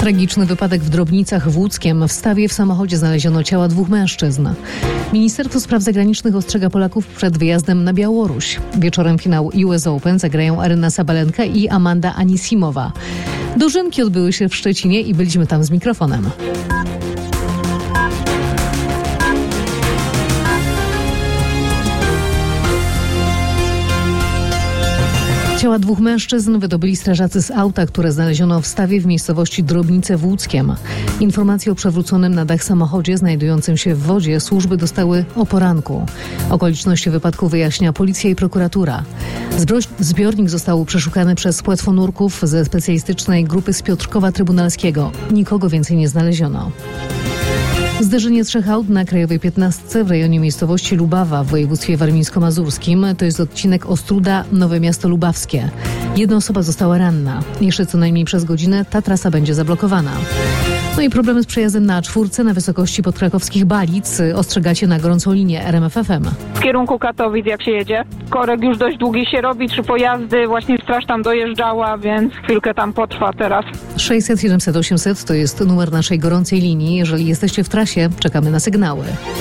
Tragiczny wypadek w Drobnicach w Łódzkiem. W Stawie w samochodzie znaleziono ciała 2 mężczyzn. Ministerstwo Spraw Zagranicznych ostrzega Polaków przed wyjazdem na Białoruś. Wieczorem finał US Open zagrają Aryna Sabalenka i Amanda Anisimowa. Dożynki odbyły się w Szczecinie i byliśmy tam z mikrofonem. Ciała 2 mężczyzn wydobyli strażacy z auta, które znaleziono w Stawie w miejscowości Drobnice w Łódzkiem. Informacje o przewróconym na dach samochodzie znajdującym się w wodzie służby dostały o poranku. Okoliczności wypadku wyjaśnia policja i prokuratura. Zbiornik został przeszukany przez płetwonurków ze specjalistycznej grupy z Piotrkowa Trybunalskiego. Nikogo więcej nie znaleziono. Zderzenie 3 aut na Krajowej 15 w rejonie miejscowości Lubawa w województwie warmińsko-mazurskim. To jest odcinek Ostróda-Nowe Miasto Lubawskie. 1 osoba została ranna. Jeszcze co najmniej przez godzinę ta trasa będzie zablokowana. No i problemy z przejazdem na A4 na wysokości podkrakowskich Balic ostrzegacie na gorącą linię RMF FM. W kierunku Katowic jak się jedzie, korek już dość długi się robi, 3 pojazdy, właśnie straż tam dojeżdżała, więc chwilkę tam potrwa teraz. 600 700 800 to jest numer naszej gorącej linii. Jeżeli jesteście w trasie, czekamy na sygnały.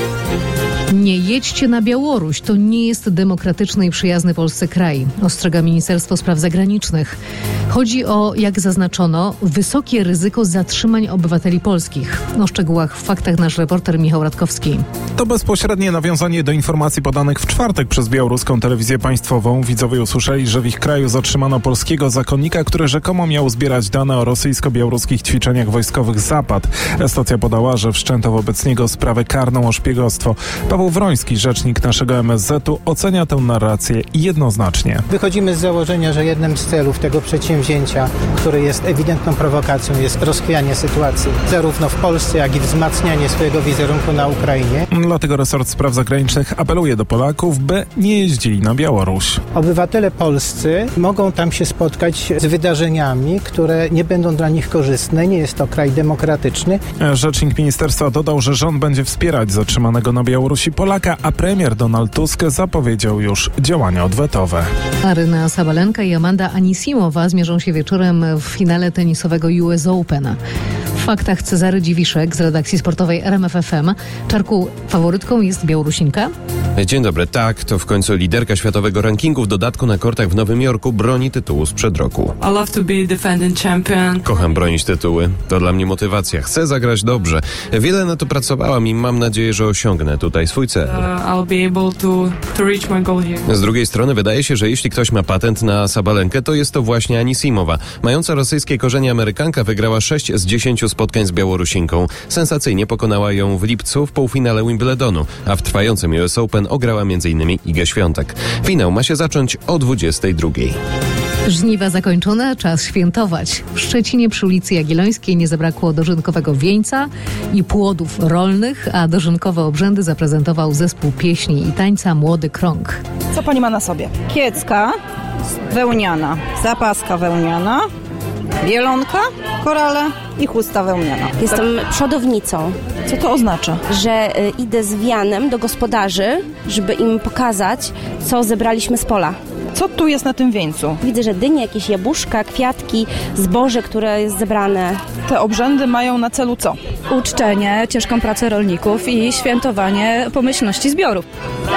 Nie jedźcie na Białoruś. To nie jest demokratyczny i przyjazny Polsce kraj, ostrzega Ministerstwo Spraw Zagranicznych. Chodzi o, jak zaznaczono, wysokie ryzyko zatrzymań obywateli polskich. O szczegółach w faktach nasz reporter Michał Radkowski. To bezpośrednie nawiązanie do informacji podanych w czwartek przez białoruską telewizję państwową. Widzowie usłyszeli, że w ich kraju zatrzymano polskiego zakonnika, który rzekomo miał zbierać dane o rosyjsko-białoruskich ćwiczeniach wojskowych Zapad. Stacja podała, że wszczęto wobec niego sprawę karną o szpiegostwo. Paweł Wroński, rzecznik naszego MSZ-u, ocenia tę narrację jednoznacznie. Wychodzimy z założenia, że jednym z celów tego przedsięwzięcia, które jest ewidentną prowokacją, jest rozchwianie sytuacji zarówno w Polsce, jak i wzmacnianie swojego wizerunku na Ukrainie. Dlatego resort spraw zagranicznych apeluje do Polaków, by nie jeździli na Białoruś. Obywatele polscy mogą tam się spotkać z wydarzeniami, które nie będą dla nich korzystne. Nie jest to kraj demokratyczny. Rzecznik ministerstwa dodał, że rząd będzie wspierać zatrzymanego na Białorusi Polaka, a premier Donald Tusk zapowiedział już działania odwetowe. Aryna Sabalenka i Amanda Anisimowa zmierzą się wieczorem w finale tenisowego US Open. W faktach Cezary Dziwiszek z redakcji sportowej RMF FM. Czarku, faworytką jest Białorusinka? Dzień dobry. Tak, to w końcu liderka światowego rankingu. W dodatku na kortach w Nowym Jorku broni tytułu sprzed roku. I love to be defending champion. Kocham bronić tytuły. To dla mnie motywacja. Chcę zagrać dobrze. Wiele na to pracowałam i mam nadzieję, że osiągnę tutaj swój cel. I'll be able to reach my goal here. Z drugiej strony wydaje się, że jeśli ktoś ma patent na Sabalenkę, to jest to właśnie Anisimowa. Mająca rosyjskie korzenie Amerykanka wygrała 6 z 10 spotkań z Białorusinką. Sensacyjnie pokonała ją w lipcu w półfinale Wimbledonu, a w trwającym US Open ograła m.in. Igę Świątek. Finał ma się zacząć o 22:00. Żniwa zakończone, czas świętować. W Szczecinie przy ulicy Jagiellońskiej nie zabrakło dożynkowego wieńca i płodów rolnych, a dożynkowe obrzędy zaprezentował zespół pieśni i tańca Młody Krąg. Co pani ma na sobie? Kiecka wełniana, zapaska wełniana, bielonka, korale i chusta wełniana. Jestem przodownicą. Co to oznacza? Że idę z wianem do gospodarzy, żeby im pokazać, co zebraliśmy z pola. Co tu jest na tym wieńcu? Widzę, że dynie, jakieś jabłuszka, kwiatki, zboże, które jest zebrane. Te obrzędy mają na celu co? Uczczenie, ciężką pracę rolników i świętowanie pomyślności zbiorów.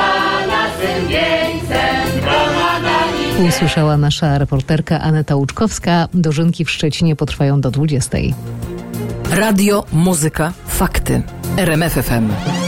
Usłyszała nasza reporterka Aneta Łuczkowska. Dożynki w Szczecinie potrwają do 20:00. Radio, muzyka, fakty. RMF FM.